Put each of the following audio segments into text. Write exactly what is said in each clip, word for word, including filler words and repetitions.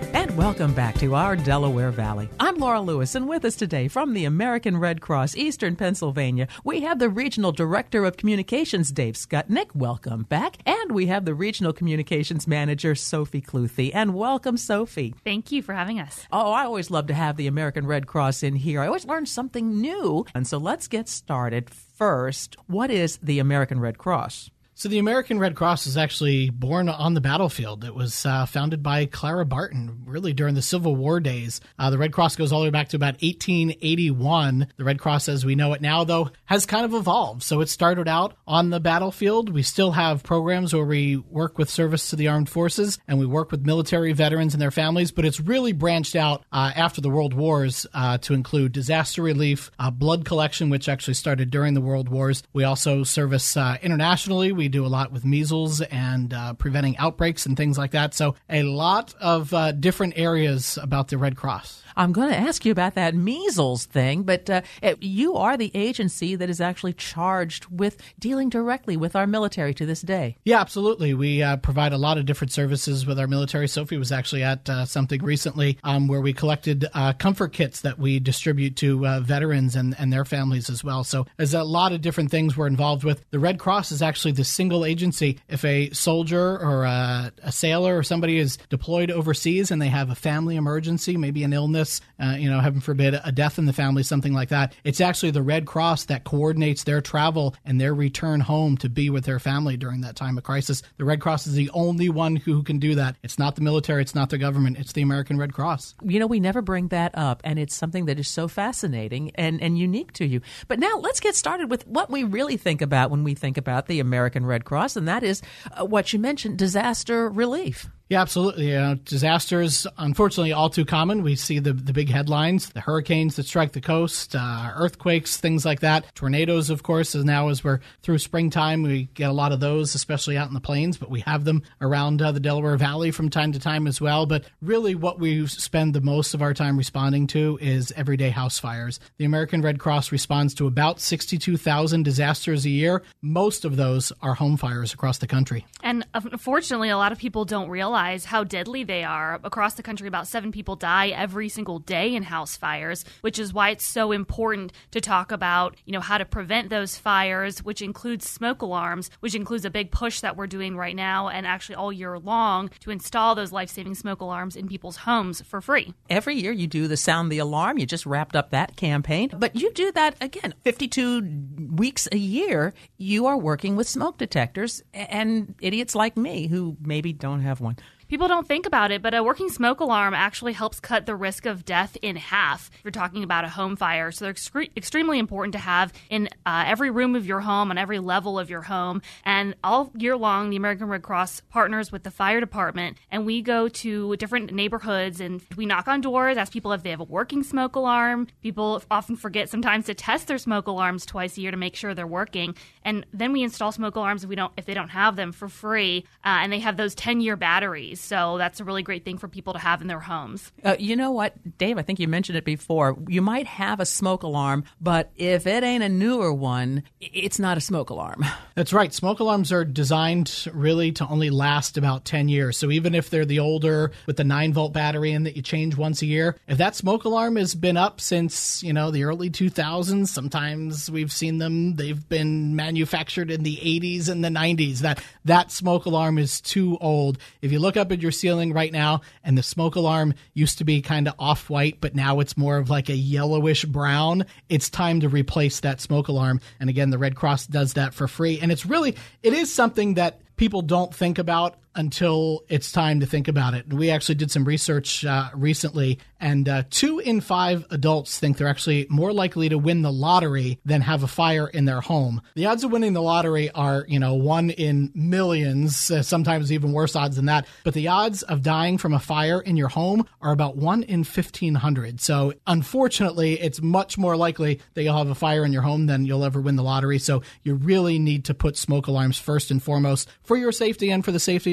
And welcome back to our Delaware Valley. I'm Laura Lewis, and with us today from the American Red Cross, Eastern Pennsylvania, we have the Regional Director of Communications, Dave Skutnik. Welcome back. And we have the Regional Communications Manager, Sophie Cluthy. And welcome, Sophie. Thank you for having us. Oh, I always love to have the American Red Cross in here. I always learn something new. And so let's get started. First, what is the American Red Cross? So the American Red Cross is actually born on the battlefield. It was uh, founded by Clara Barton, really during the Civil War days. Uh, the Red Cross goes all the way back to about eighteen eighty-one. The Red Cross, as we know it now, though, has kind of evolved. So it started out on the battlefield. We still have programs where we work with service to the armed forces, and we work with military veterans and their families, but it's really branched out uh, after the World Wars uh, to include disaster relief, uh, blood collection, which actually started during the World Wars. We also service uh, internationally. We do a lot with measles and uh, preventing outbreaks and things like that. So a lot of uh, different areas about the Red Cross. I'm going to ask you about that measles thing, but uh, you are the agency that is actually charged with dealing directly with our military to this day. Yeah, absolutely. We uh, provide a lot of different services with our military. Sophie was actually at uh, something recently um, where we collected uh, comfort kits that we distribute to uh, veterans and, and their families as well. So there's a lot of different things we're involved with. The Red Cross is actually the single agency. If a soldier or a, a sailor or somebody is deployed overseas and they have a family emergency, maybe an illness, Uh, you know, heaven forbid, a death in the family, something like that. It's actually the Red Cross that coordinates their travel and their return home to be with their family during that time of crisis. The Red Cross is the only one who can do that. It's not the military. It's not the government. It's the American Red Cross. You know, we never bring that up, and it's something that is so fascinating and, and unique to you. But now let's get started with what we really think about when we think about the American Red Cross, and that is uh, what you mentioned, disaster relief. Yeah, absolutely. You know, disasters, unfortunately, all too common. We see the the big headlines, the hurricanes that strike the coast, uh, earthquakes, things like that. Tornadoes, of course, as now as we're through springtime, we get a lot of those, especially out in the plains, but we have them around uh, the Delaware Valley from time to time as well. But really what we spend the most of our time responding to is everyday house fires. The American Red Cross responds to about sixty-two thousand disasters a year. Most of those are home fires across the country. And unfortunately, a lot of people don't realize how deadly they are. Across the country, about seven people die every single day in house fires, which is why it's so important to talk about, you know, how to prevent those fires, which includes smoke alarms, which includes a big push that we're doing right now and actually all year long to install those life-saving smoke alarms in people's homes for free. Every year you do the Sound the Alarm. You just wrapped up that campaign. But you do that, again, fifty-two weeks a year. You are working with smoke detectors and idiots like me who maybe don't have one. People don't think about it, but a working smoke alarm actually helps cut the risk of death in half if you're talking about a home fire. So they're excre- extremely important to have in uh, every room of your home, on every level of your home. And all year long, the American Red Cross partners with the fire department, and we go to different neighborhoods and we knock on doors, ask people if they have a working smoke alarm. People often forget sometimes to test their smoke alarms twice a year to make sure they're working. And then we install smoke alarms if we don't, if they don't have them, for free. Uh, and they have those ten-year batteries. So that's a really great thing for people to have in their homes. Uh, you know what, Dave, I think you mentioned it before. You might have a smoke alarm, but if it ain't a newer one, it's not a smoke alarm. That's right. Smoke alarms are designed really to only last about ten years. So even if they're the older with the nine volt battery and that you change once a year, if that smoke alarm has been up since, you know, the early two thousands, sometimes we've seen them, they've been manufactured in the eighties and the nineties, that that smoke alarm is too old. If you look up at your ceiling right now and the smoke alarm used to be kind of off-white, but now it's more of like a yellowish brown, it's time to replace that smoke alarm. And again, the Red Cross does that for free. And it's really, it is something that people don't think about until it's time to think about it. And we actually did some research uh, recently, and uh, two in five adults think they're actually more likely to win the lottery than have a fire in their home. The odds of winning the lottery are, you know, one in millions, uh, sometimes even worse odds than that. But the odds of dying from a fire in your home are about one in fifteen hundred. So unfortunately, it's much more likely that you'll have a fire in your home than you'll ever win the lottery. So you really need to put smoke alarms first and foremost for your safety and for the safety of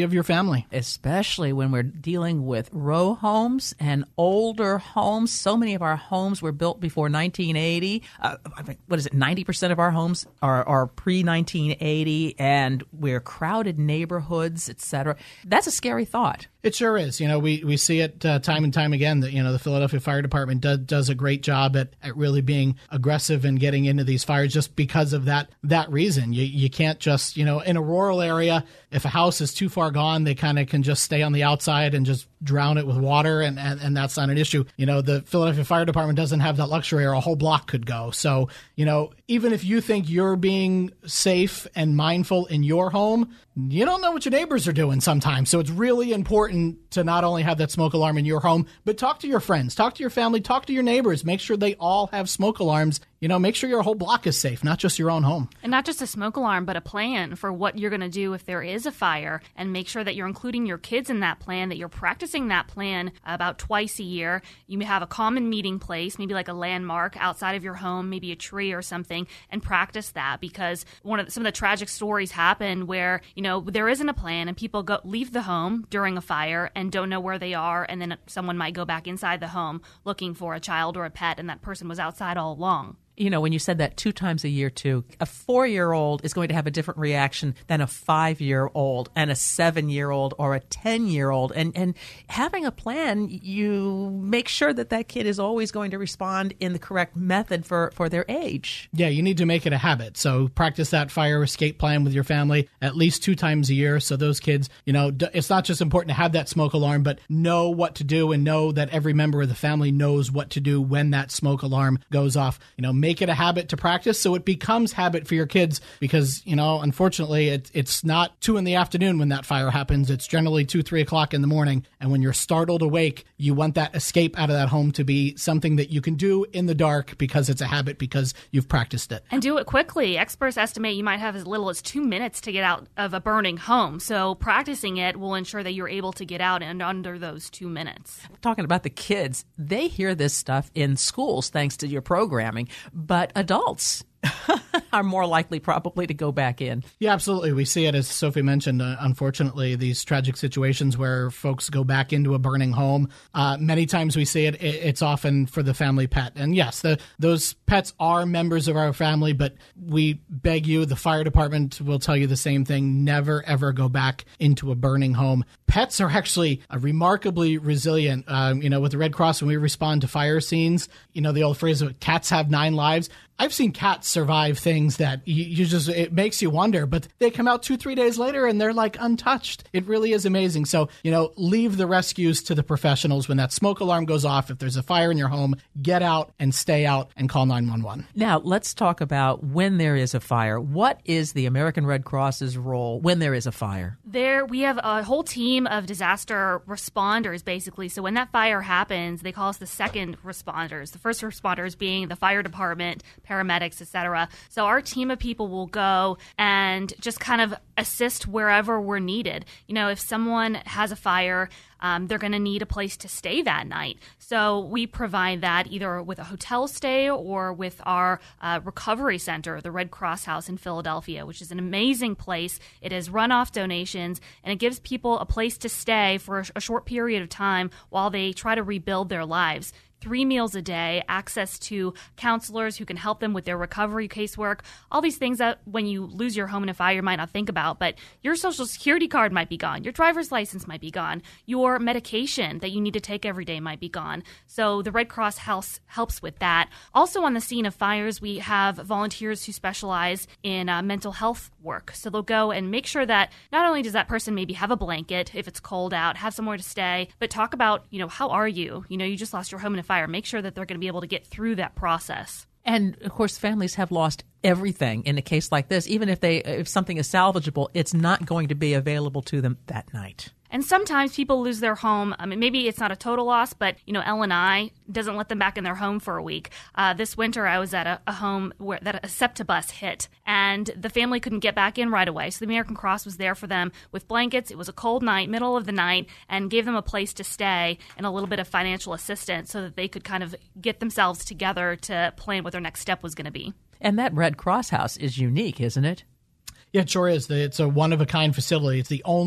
of your family. Especially when we're dealing with row homes and older homes. So many of our homes were built before nineteen eighty. Uh, what is it? ninety percent of our homes are, are pre nineteen eighty, and we're crowded neighborhoods, et cetera. That's a scary thought. It sure is. You know, we, we see it uh, time and time again that, you know, the Philadelphia Fire Department does, does a great job at, at really being aggressive and getting into these fires just because of that that reason. You, you can't just, you know, in a rural area, if a house is too far gone, they kind of can just stay on the outside and just drown it with water, and, and, and that's not an issue. You know, the Philadelphia Fire Department doesn't have that luxury, or a whole block could go. So, you know, even if you think you're being safe and mindful in your home, you don't know what your neighbors are doing sometimes. So it's really important to not only have that smoke alarm in your home, but talk to your friends, talk to your family, talk to your neighbors, make sure they all have smoke alarms. You know, make sure your whole block is safe, not just your own home. And not just a smoke alarm, but a plan for what you're going to do if there is a fire, and make sure that you're including your kids in that plan, that you're practicing that plan about twice a year. You may have a common meeting place, maybe like a landmark outside of your home, maybe a tree or something, and practice that, because one of the, some of the tragic stories happen where, you know, there isn't a plan and people go leave the home during a fire and don't know where they are, and then someone might go back inside the home looking for a child or a pet, and that person was outside all along. You know, when you said that two times a year, too, a four-year-old is going to have a different reaction than a five-year-old and a seven-year-old or a ten-year-old. And and having a plan, you make sure that that kid is always going to respond in the correct method for, for their age. Yeah, you need to make it a habit. So practice that fire escape plan with your family at least two times a year. So those kids, you know, it's not just important to have that smoke alarm, but know what to do and know that every member of the family knows what to do when that smoke alarm goes off. You know, make it a habit to practice so it becomes habit for your kids, because, you know, unfortunately, it, it's not two in the afternoon when that fire happens. It's generally two, three o'clock in the morning. And when you're startled awake, you want that escape out of that home to be something that you can do in the dark because it's a habit, because you've practiced it. And do it quickly. Experts estimate you might have as little as two minutes to get out of a burning home. So practicing it will ensure that you're able to get out in under those two minutes. Talking about the kids, they hear this stuff in schools thanks to your programming. But adults are more likely probably to go back in. Yeah, absolutely. We see it, as Sophie mentioned, uh, unfortunately, these tragic situations where folks go back into a burning home. Uh, many times we see it, it, it's often for the family pet. And yes, the, those pets are members of our family, but we beg you, the fire department will tell you the same thing. Never, ever go back into a burning home. Pets are actually uh, remarkably resilient. Um, you know, with the Red Cross, when we respond to fire scenes, you know, the old phrase of cats have nine lives. I've seen cats survive things that you, you just, it makes you wonder, but they come out two, three days later and they're like untouched. It really is amazing. So, you know, leave the rescues to the professionals. When that smoke alarm goes off, if there's a fire in your home, get out and stay out and call nine one one. Now, let's talk about when there is a fire. What is the American Red Cross's role when there is a fire? There, we have a whole team of disaster responders, basically. So when that fire happens, they call us the second responders. The first responders being the fire department, paramedics, et cetera. So our team of people will go and just kind of assist wherever we're needed. You know, if someone has a fire, um, they're going to need a place to stay that night. So we provide that either with a hotel stay or with our uh, recovery center, the Red Cross House in Philadelphia, which is an amazing place. It is run off donations, and it gives people a place to stay for a, a short period of time while they try to rebuild their lives. Three meals a day, access to counselors who can help them with their recovery casework, all these things that when you lose your home in a fire you might not think about, but your social security card might be gone, your driver's license might be gone, your medication that you need to take every day might be gone. So the Red Cross House helps with that. Also on the scene of fires, we have volunteers who specialize in uh, mental health work. So they'll go and make sure that not only does that person maybe have a blanket if it's cold out, have somewhere to stay, but talk about, you know, how are you? You know, you just lost your home in a fire. Make sure that they're going to be able to get through that process. And, of course, families have lost everything in a case like this. Even if they if something is salvageable, it's not going to be available to them that night. And sometimes people lose their home. I mean, maybe it's not a total loss, but, you know, L and I doesn't let them back in their home for a week. Uh, this winter, I was at a, a home where that a SEPTA bus hit, and the family couldn't get back in right away. So the American Cross was there for them with blankets. It was a cold night, middle of the night, and gave them a place to stay and a little bit of financial assistance so that they could kind of get themselves together to plan what their next step was going to be. And that Red Cross house is unique, isn't it? Yeah, it sure is. It's a one-of-a-kind facility. It's the only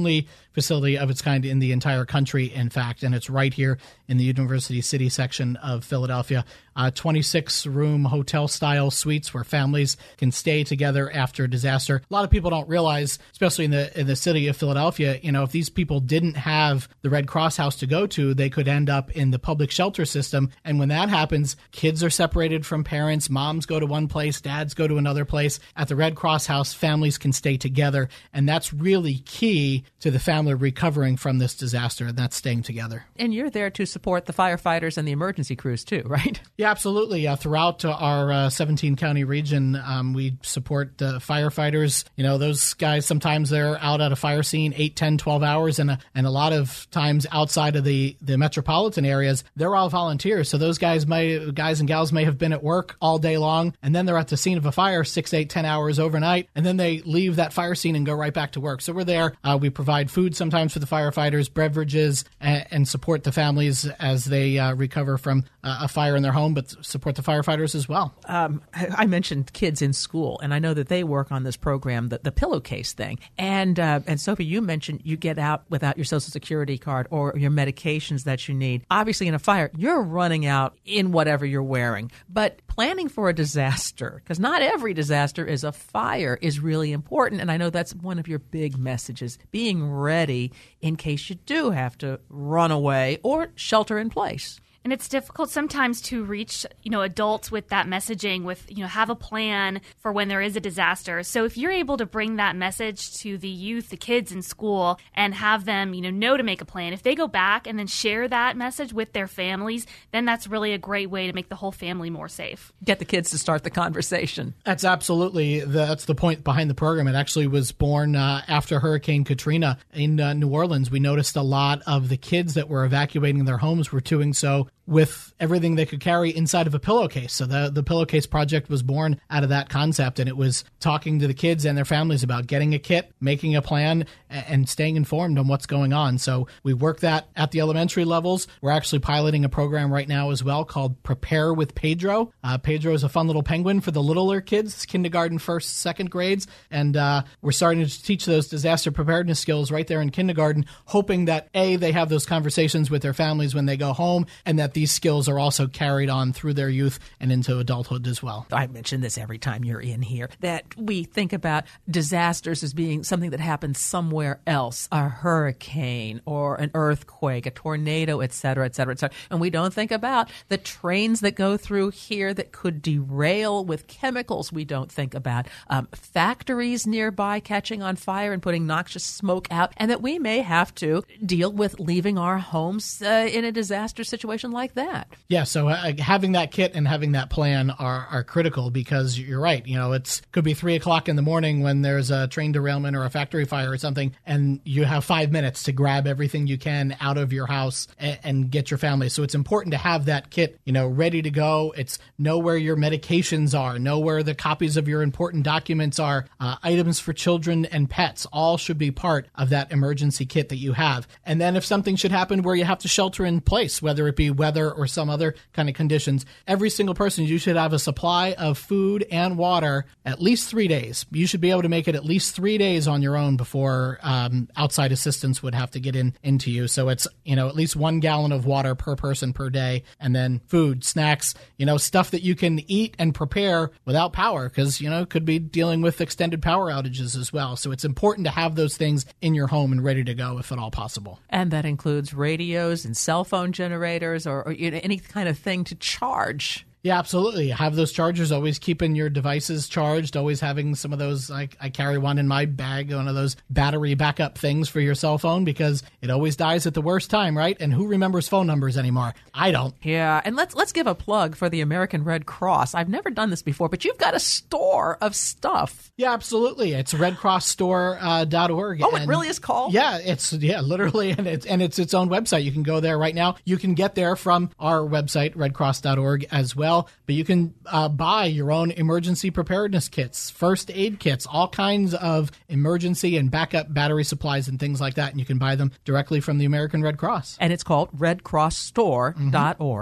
facility of its kind in the entire country, in fact, and it's right here in the University City section of Philadelphia. Uh, twenty-six room hotel-style suites where families can stay together after a disaster. A lot of people don't realize, especially in the in the city of Philadelphia, you know, if these people didn't have the Red Cross house to go to, they could end up in the public shelter system. And when that happens, kids are separated from parents, moms go to one place, dads go to another place. At the Red Cross house, families can stay together. And that's really key to the family recovering from this disaster, and that's staying together. And you're there to support the firefighters and the emergency crews too, right? Yeah, absolutely. Uh, throughout uh, our uh, seventeen county region, um, we support the firefighters. You know, those guys, sometimes they're out at a fire scene eight, ten, twelve hours, and a, and a lot of times outside of the, the metropolitan areas, they're all volunteers. So those guys may, guys and gals may have been at work all day long, and then they're at the scene of a fire six, eight, ten hours overnight, and then they leave that fire scene and go right back to work. So we're there. Uh, we provide food sometimes for the firefighters, beverages, and, and support the families as they uh, recover from uh, a fire in their home, but support the firefighters as well. Um, I mentioned kids in school, and I know that they work on this program, the, the pillowcase thing. And uh, and Sophie, you mentioned you get out without your Social Security card or your medications that you need. Obviously, in a fire, you're running out in whatever you're wearing. But planning for a disaster, because not every disaster is a fire, is really important. And I know that's one of your big messages, being ready in case you do have to run away or shelter in place. And it's difficult sometimes to reach, you know, adults with that messaging, with, you know, have a plan for when there is a disaster. So if you're able to bring that message to the youth, the kids in school, and have them, you know, know to make a plan, if they go back and then share that message with their families, then that's really a great way to make the whole family more safe. Get the kids to start the conversation. That's absolutely, that's the point behind the program. It actually was born uh, after Hurricane Katrina in uh, New Orleans. We noticed a lot of the kids that were evacuating their homes were doing so with everything they could carry inside of a pillowcase. So the, the Pillowcase Project was born out of that concept, and it was talking to the kids and their families about getting a kit, making a plan, and staying informed on what's going on. So we work that at the elementary levels. We're actually piloting a program right now as well called Prepare with Pedro. Uh, Pedro is a fun little penguin for the littler kids, kindergarten, first, second grades, and uh, we're starting to teach those disaster preparedness skills right there in kindergarten, hoping that, A, they have those conversations with their families when they go home, and that these skills are also carried on through their youth and into adulthood as well. I mention this every time you're in here, that we think about disasters as being something that happens somewhere else, a hurricane or an earthquake, a tornado, et cetera, et cetera, et cetera. And we don't think about the trains that go through here that could derail with chemicals we don't think about, um, factories nearby catching on fire and putting noxious smoke out, and that we may have to deal with leaving our homes uh, in a disaster situation like that. Yeah, so uh, having that kit and having that plan are, are critical, because you're right. You know, it's could be three o'clock in the morning when there's a train derailment or a factory fire or something, and you have five minutes to grab everything you can out of your house and, and get your family. So it's important to have that kit, you know, ready to go. It's know where your medications are, know where the copies of your important documents are, uh, items for children and pets, all should be part of that emergency kit that you have. And then if something should happen where you have to shelter in place, whether it be weather or some other kind of conditions, every single person, you should have a supply of food and water at least three days. You should be able to make it at least three days on your own before um, outside assistance would have to get in into you. So it's, you know, at least one gallon of water per person per day, and then food, snacks, you know, stuff that you can eat and prepare without power, because, you know, could be dealing with extended power outages as well. So it's important to have those things in your home and ready to go if at all possible. And that includes radios and cell phone generators, or, or you know, any kind of thing to charge. Yeah, absolutely. Have those chargers, always keeping your devices charged, always having some of those. I, I carry one in my bag, one of those battery backup things for your cell phone, because it always dies at the worst time, right? And who remembers phone numbers anymore? I don't. Yeah, and let's let's give a plug for the American Red Cross. I've never done this before, but you've got a store of stuff. Yeah, absolutely. It's red cross store dot org. Oh, it really is called? Yeah, it's yeah, literally, and it's and it's its own website. You can go there right now. You can get there from our website, red cross dot org, as well. But you can uh, buy your own emergency preparedness kits, first aid kits, all kinds of emergency and backup battery supplies and things like that. And you can buy them directly from the American Red Cross. And it's called red cross store dot org. Mm-hmm. Yep.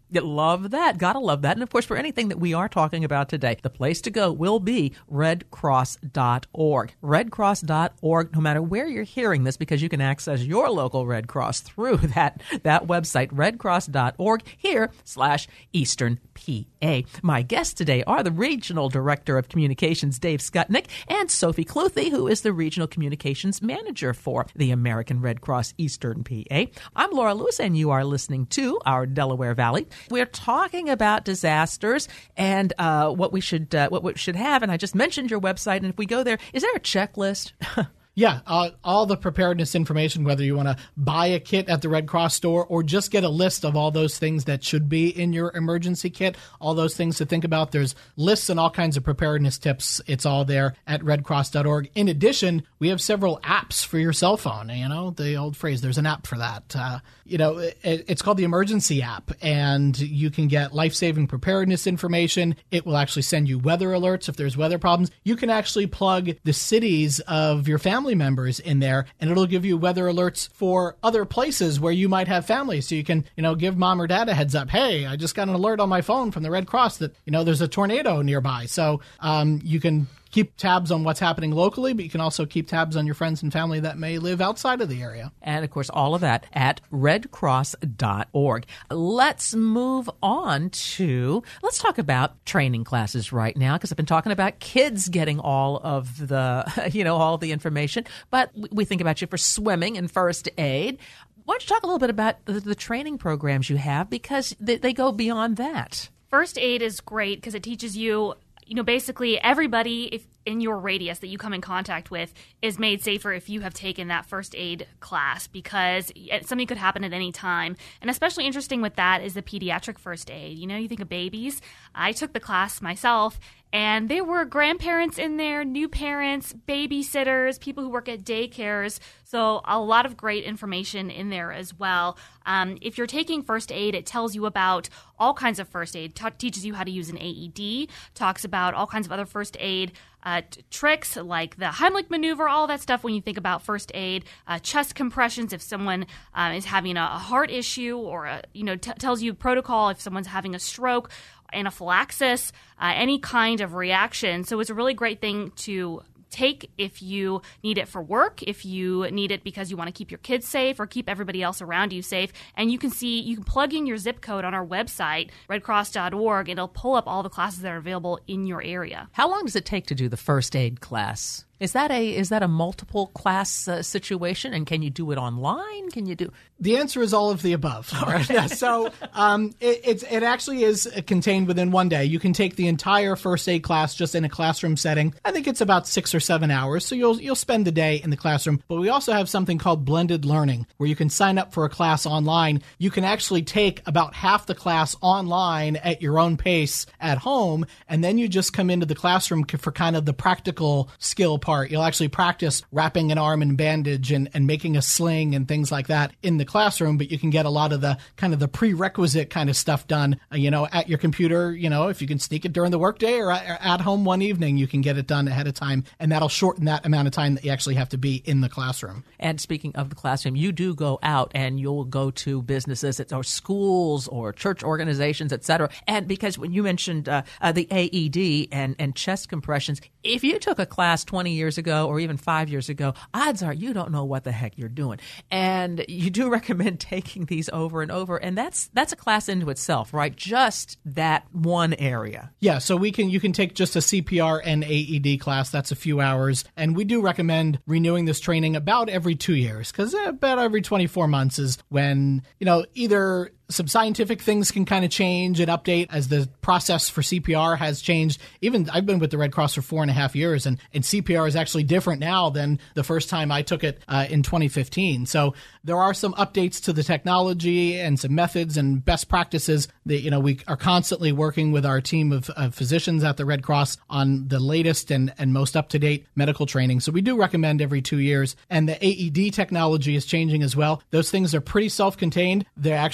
You love that. Gotta love that. And of course, for anything that we are talking about today, the place to go will be red cross dot org. red cross dot org, no matter where you're hearing this, because you can access your local Red Cross through that, that website, red cross dot org, here slash Eastern P A. My guests today are the Regional Director of Communications, Dave Skutnik, and Sophie Cluthy, who is the Regional Communications Manager for the American Red Cross Eastern P A. I'm Laura Lewis, and you are listening to our Delaware Valley. We're talking about disasters and uh, what we should uh, what we should have. And I just mentioned your website, and if we go there, is there a checklist? Yeah, uh, all the preparedness information, whether you want to buy a kit at the Red Cross store or just get a list of all those things that should be in your emergency kit, all those things to think about. There's lists and all kinds of preparedness tips. It's all there at red cross dot org. In addition, we have several apps for your cell phone. You know, the old phrase, there's an app for that. Uh, you know, it, it's called the Emergency app, and you can get life-saving preparedness information. It will actually send you weather alerts if there's weather problems. You can actually plug the cities of your family members in there, and it'll give you weather alerts for other places where you might have family. So you can, you know, give mom or dad a heads up. Hey, I just got an alert on my phone from the Red Cross that, you know, there's a tornado nearby. So um, you can keep tabs on what's happening locally, but you can also keep tabs on your friends and family that may live outside of the area. And, of course, all of that at red cross dot org. Let's move on to, let's talk about training classes right now, because I've been talking about kids getting all of the, you know, all of the information, but we think about you for swimming and first aid. Why don't you talk a little bit about the, the training programs you have, because they, they go beyond that. First aid is great because it teaches you, you know, basically everybody if in your radius that you come in contact with is made safer if you have taken that first aid class, because something could happen at any time. And especially interesting with that is the pediatric first aid. You know, you think of babies. I took the class myself, and there were grandparents in there, new parents, babysitters, people who work at daycares. So a lot of great information in there as well. Um, if you're taking first aid, it tells you about all kinds of first aid, t- teaches you how to use an A E D, talks about all kinds of other first aid uh, t- tricks like the Heimlich maneuver, all that stuff when you think about first aid, uh, chest compressions if someone uh, is having a, a heart issue, or, a, you know, t- tells you protocol if someone's having a stroke, anaphylaxis, uh, any kind of reaction. So it's a really great thing to take if you need it for work, if you need it because you want to keep your kids safe or keep everybody else around you safe. And you can see, you can plug in your zip code on our website, red cross dot org, and it'll pull up all the classes that are available in your area. How long does it take to do the first aid class? Is that a is that a multiple class uh, situation, and can you do it online? Can you do? The answer is all of the above. Right? Yeah, so um, it, it's it actually is contained within one day. You can take the entire first aid class just in a classroom setting. I think it's about six or seven hours, so you'll you'll spend the day in the classroom. But we also have something called blended learning, where you can sign up for a class online. You can actually take about half the class online at your own pace at home, and then you just come into the classroom for kind of the practical skill part. You'll actually practice wrapping an arm in bandage and, and making a sling and things like that in the classroom, but you can get a lot of the kind of the prerequisite kind of stuff done, uh, you know, at your computer. You know, if you can sneak it during the workday or at, at home one evening, you can get it done ahead of time, and that'll shorten that amount of time that you actually have to be in the classroom. And speaking of the classroom, you do go out and you'll go to businesses or schools or church organizations, et cetera. And because when you mentioned uh, uh, the A E D and, and chest compressions, if you took a class twenty years ago or even five years ago, odds are you don't know what the heck you're doing. And you do recommend taking these over and over. And that's that's a class into itself, right? Just that one area. Yeah, so we can you can take just a C P R and A E D class. That's a few hours. And we do recommend renewing this training about every two years because about every twenty-four months is when, you know, either some scientific things can kind of change and update as the process for C P R has changed. Even I've been with the Red Cross for four and a half years, and, and C P R is actually different now than the first time I took it uh, in twenty fifteen. So there are some updates to the technology and some methods and best practices that, you know, we are constantly working with our team of, of physicians at the Red Cross on the latest and, and most up-to-date medical training. So we do recommend every two years. And the A E D technology is changing as well. Those things are pretty self-contained. They actually give you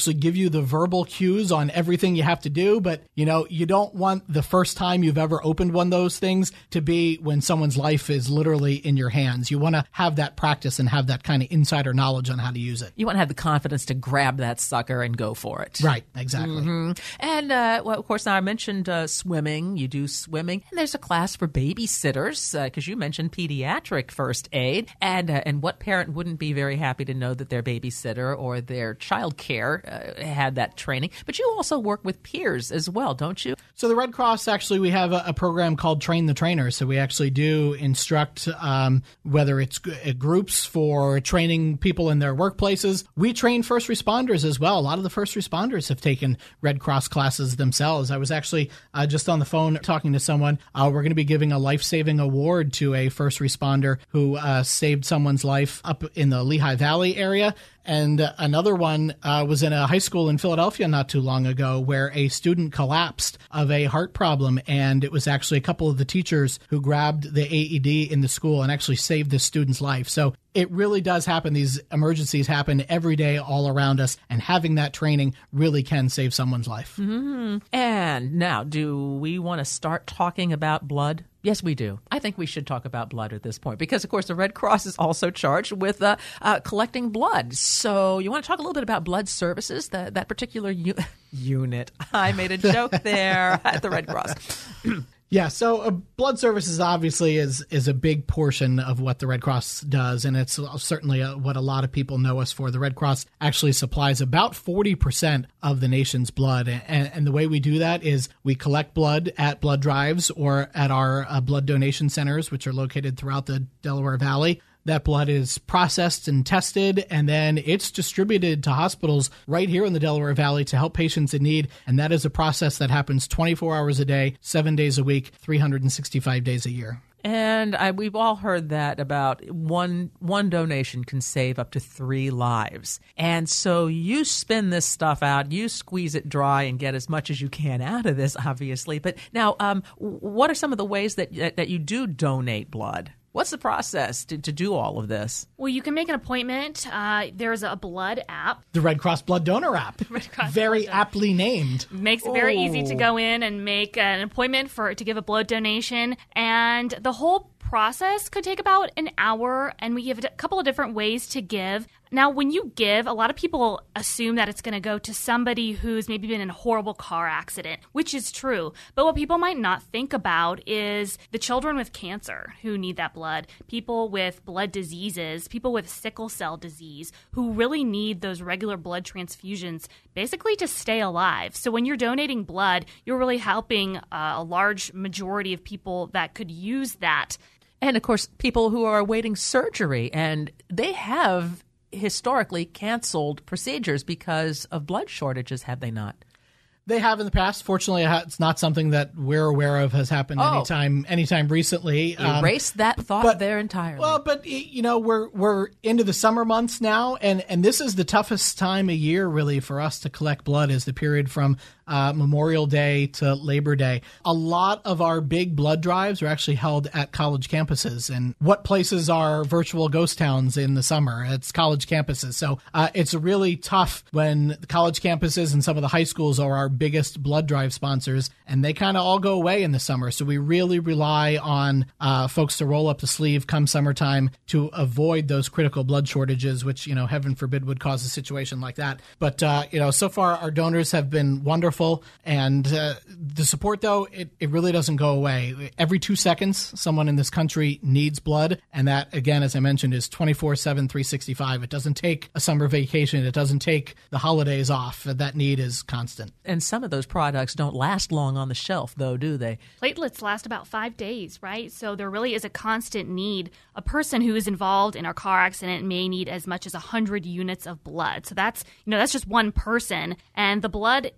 you the verbal cues on everything you have to do, but, you know, you don't want the first time you've ever opened one of those things to be when someone's life is literally in your hands. You want to have that practice and have that kind of insider knowledge on how to use it. You want to have the confidence to grab that sucker and go for it. Right, exactly. Mm-hmm. And, uh, well, of course, now I mentioned uh, swimming. You do swimming. And there's a class for babysitters, because uh, you mentioned pediatric first aid. And, uh, and what parent wouldn't be very happy to know that their babysitter or their child care uh, had that training? But you also work with peers as well, don't you? So the Red Cross, actually, we have a, a program called Train the Trainer. So we actually do instruct, um, whether it's g- groups for training people in their workplaces. We train first responders as well. A lot of the first responders have taken Red Cross classes themselves. I was actually uh, just on the phone talking to someone. Uh, we're going to be giving a life-saving award to a first responder who uh, saved someone's life up in the Lehigh Valley area. And uh, another one uh, was in a high school in Philadelphia not too long ago where a student collapsed of a heart problem. And it was actually a couple of the teachers who grabbed the A E D in the school and actually saved this student's life. So it really does happen. These emergencies happen every day all around us. And having that training really can save someone's life. Mm-hmm. And now, do we want to start talking about blood? Yes, we do. I think we should talk about blood at this point because, of course, the Red Cross is also charged with uh, uh, collecting blood. So you want to talk a little bit about blood services, the, that particular u- unit. I made a joke there at the Red Cross. Yeah, so uh, blood services obviously is is a big portion of what the Red Cross does, and it's certainly uh, what a lot of people know us for. The Red Cross actually supplies about forty percent of the nation's blood, and, and the way we do that is we collect blood at blood drives or at our uh, blood donation centers, which are located throughout the Delaware Valley. That blood is processed and tested, and then it's distributed to hospitals right here in the Delaware Valley to help patients in need. And that is a process that happens twenty-four hours a day, seven days a week, three hundred sixty-five days a year. And I, we've all heard that about one one donation can save up to three lives. And so you spin this stuff out, you squeeze it dry and get as much as you can out of this, obviously. But now, um, what are some of the ways that that you do donate blood? What's the process to, to do all of this? Well, you can make an appointment. Uh, there's a blood app. The Red Cross Blood Donor app. Red Cross very Blood Donor. aptly named. Makes it very Oh. easy to go in and make an appointment for to give a blood donation. And the whole process could take about an hour, and we give a couple of different ways to give. Now, when you give, a lot of people assume that it's going to go to somebody who's maybe been in a horrible car accident, which is true. But what people might not think about is the children with cancer who need that blood, people with blood diseases, people with sickle cell disease who really need those regular blood transfusions basically to stay alive. So when you're donating blood, you're really helping uh, a large majority of people that could use that. And, of course, people who are awaiting surgery, and they have historically canceled procedures because of blood shortages, have they not? They have in the past. Fortunately, it's not something that we're aware of has happened Oh. anytime anytime recently. Erase Um, that thought but- there entirely. Well, but you know, we're we're into the summer months now, and and this is the toughest time of year really for us to collect blood. Is the period from uh, Memorial Day to Labor Day. A lot of our big blood drives are actually held at college campuses. And what places are virtual ghost towns in the summer? It's college campuses. So uh, it's really tough when the college campuses and some of the high schools are our biggest blood drive sponsors, and they kind of all go away in the summer. So we really rely on uh, folks to roll up the sleeve come summertime to avoid those critical blood shortages, which, you know, heaven forbid would cause a situation like that. But, uh, you know, so far our donors have been wonderful. And uh, the support, though, it, it really doesn't go away. Every two seconds, someone in this country needs blood. And that, again, as I mentioned, is twenty-four seven, three sixty-five. It doesn't take a summer vacation. It doesn't take the holidays off. That need is constant. And some of those products don't last long on the shelf, though, do they? Platelets last about five days, right? So there really is a constant need. A person who is involved in a car accident may need as much as one hundred units of blood. So that's, you know, that's just one person. And the blood that's already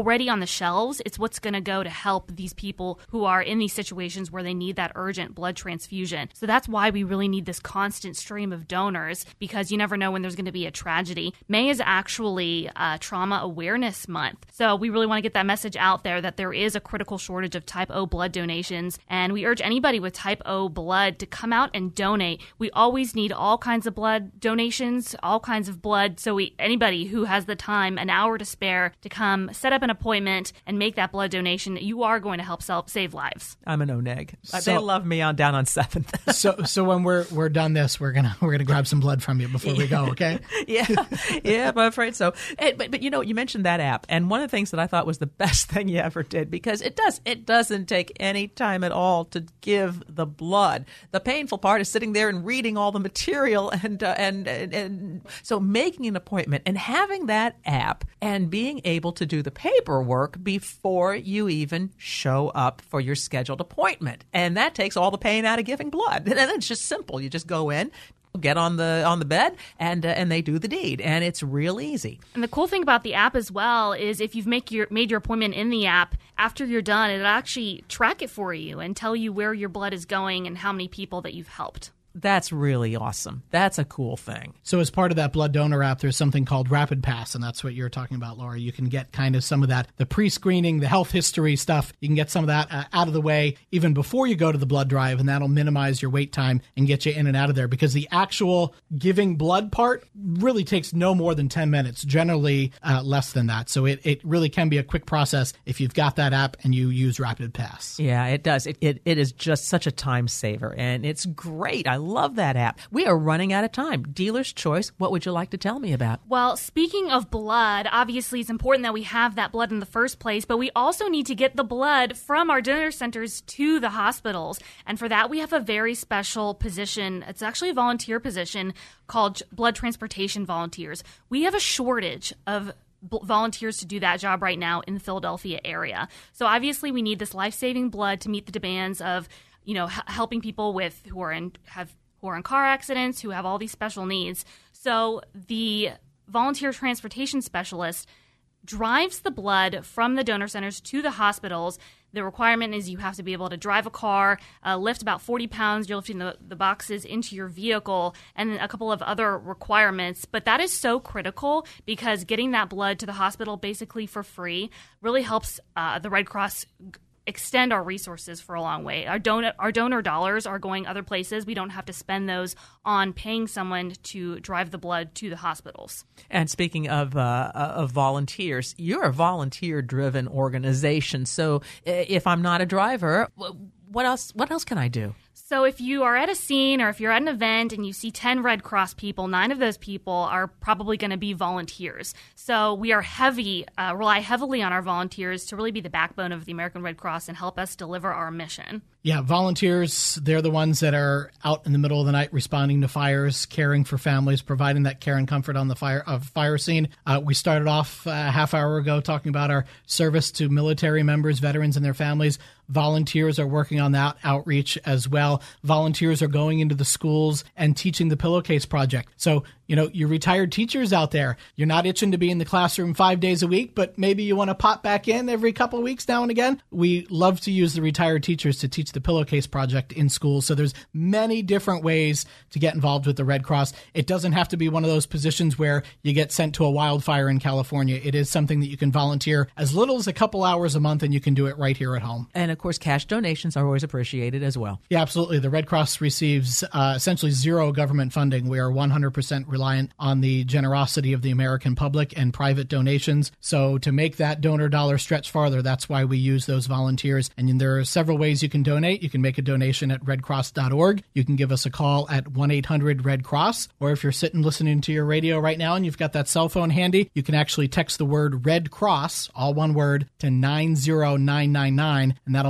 already on the shelves. It's what's going to go to help these people who are in these situations where they need that urgent blood transfusion. So that's why we really need this constant stream of donors, because you never know when there's going to be a tragedy. May is actually uh, Trauma Awareness Month. So we really want to get that message out there that there is a critical shortage of type O blood donations. And we urge anybody with type O blood to come out and donate. We always need all kinds of blood donations, all kinds of blood. So we, anybody who has the time, an hour to spare, to come set up an appointment and make that blood donation, you are going to help save lives. I'm an O-neg. So, they love me on down on seventh. so so when we're we're done this, we're gonna we're gonna grab some blood from you before we go, okay? yeah, yeah, I'm afraid so. It, but but you know, you mentioned that app, and one of the things that I thought was the best thing you ever did, because it does it doesn't take any time at all to give the blood. The painful part is sitting there and reading all the material, and uh, and, and and so making an appointment and having that app and being able to do the paperwork before you even show up for your scheduled appointment, and that takes all the pain out of giving blood. And it's just simple. You just go in, get on the on the bed, and uh, and they do the deed, and it's real easy. And the cool thing about the app as well is if you've make your made your appointment in the app, after you're done, it'll actually track it for you and tell you where your blood is going and how many people that you've helped. That's really awesome. That's a cool thing. So as part of that blood donor app, there's something called Rapid Pass, and that's what you're talking about, Laura. You can get kind of some of that, the pre-screening, the health history stuff. You can get some of that uh, out of the way even before you go to the blood drive, and that'll minimize your wait time and get you in and out of there, because the actual giving blood part really takes no more than ten minutes, generally uh, less than that. So it, it really can be a quick process if you've got that app and you use Rapid Pass. Yeah, it does. It, it, it is just such a time saver, and it's great. I love that app. We are running out of time. Dealer's Choice, what would you like to tell me about? Well, speaking of blood, obviously it's important that we have that blood in the first place, but we also need to get the blood from our donor centers to the hospitals. And for that, we have a very special position. It's actually a volunteer position called Blood Transportation Volunteers. We have a shortage of volunteers to do that job right now in the Philadelphia area. So obviously we need this life-saving blood to meet the demands of, you know, h- helping people with who are in have who are in car accidents, who have all these special needs. So the volunteer transportation specialist drives the blood from the donor centers to the hospitals. The requirement is you have to be able to drive a car, uh, lift about forty pounds. You're lifting the, the boxes into your vehicle, and then a couple of other requirements. But that is so critical, because getting that blood to the hospital basically for free really helps uh, the Red Cross g- extend our resources for a long way. Our donor, our donor dollars are going other places. We don't have to spend those on paying someone to drive the blood to the hospitals. And speaking of uh, of volunteers, you're a volunteer-driven organization. So if I'm not a driver, what else? What else can I do? So if you are at a scene or if you're at an event and you see ten Red Cross people, nine of those people are probably going to be volunteers. So we are heavy, uh, rely heavily on our volunteers to really be the backbone of the American Red Cross and help us deliver our mission. Yeah, volunteers, they're the ones that are out in the middle of the night responding to fires, caring for families, providing that care and comfort on the fire uh, fire scene. Uh, we started off a half hour ago talking about our service to military members, veterans, and their families. Volunteers are working on that outreach as well. Volunteers are going into the schools and teaching the Pillowcase Project. So, you know, you retired teachers out there, you're not itching to be in the classroom five days a week, but maybe you want to pop back in every couple of weeks now and again. We love to use the retired teachers to teach the Pillowcase Project in schools. So there's many different ways to get involved with the Red Cross. It doesn't have to be one of those positions where you get sent to a wildfire in California. It is something that you can volunteer as little as a couple hours a month, and you can do it right here at home. And of course, cash donations are always appreciated as well. Yeah, absolutely. The Red Cross receives uh, essentially zero government funding. We are one hundred percent reliant on the generosity of the American public and private donations. So to make that donor dollar stretch farther, that's why we use those volunteers. And there are several ways you can donate. You can make a donation at red cross dot org. You can give us a call at one eight hundred red cross. Or if you're sitting listening to your radio right now and you've got that cell phone handy, you can actually text the word Red Cross, all one word, to nine zero nine nine nine, and that'll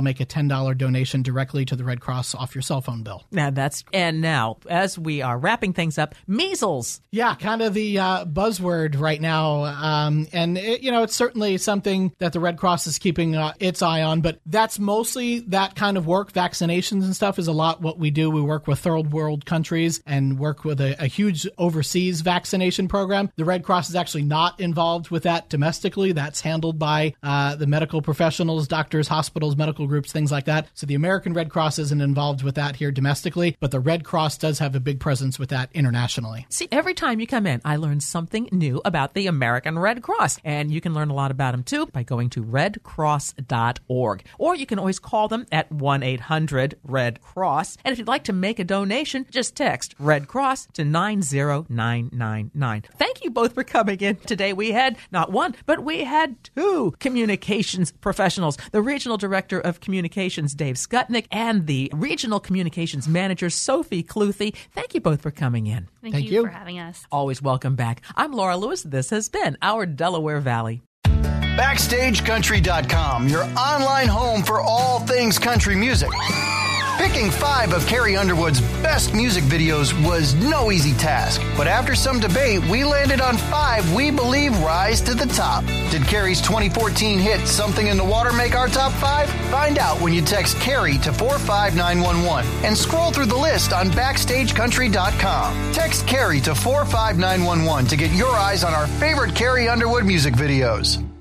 make a ten dollars donation directly to the Red Cross off your cell phone bill. Now that's and now as we are wrapping things up, measles. Yeah, kind of the uh, buzzword right now, um, and it, you know it's certainly something that the Red Cross is keeping uh, its eye on. But that's mostly that kind of work. Vaccinations and stuff is a lot what we do. We work with third world countries and work with a, a huge overseas vaccination program. The Red Cross is actually not involved with that domestically. That's handled by uh, the medical professionals, doctors, hospitals, medical groups, things like that. So the American Red Cross isn't involved with that here domestically, but the Red Cross does have a big presence with that internationally. See, every time you come in, I learn something new about the American Red Cross, and you can learn a lot about them too by going to red cross dot org, or you can always call them at one eight hundred red cross, and if you'd like to make a donation, just text Red Cross to nine zero nine nine nine. Thank you both for coming in today. We had not one, but we had two communications professionals, the Regional Director of Communications, Dave Skutnik, and the Regional Communications Manager, Sophie Cluthy. Thank you both for coming in. Thank, Thank you, you for having us. Always welcome back. I'm Laura Lewis. This has been our Delaware Valley. Backstage Country dot com, your online home for all things country music. Picking five of Carrie Underwood's best music videos was no easy task, but after some debate, we landed on five we believe rise to the top. Did Carrie's twenty fourteen hit Something in the Water make our top five? Find out when you text Carrie to four five nine one one and scroll through the list on Backstage Country dot com. Text Carrie to four five nine one one to get your eyes on our favorite Carrie Underwood music videos.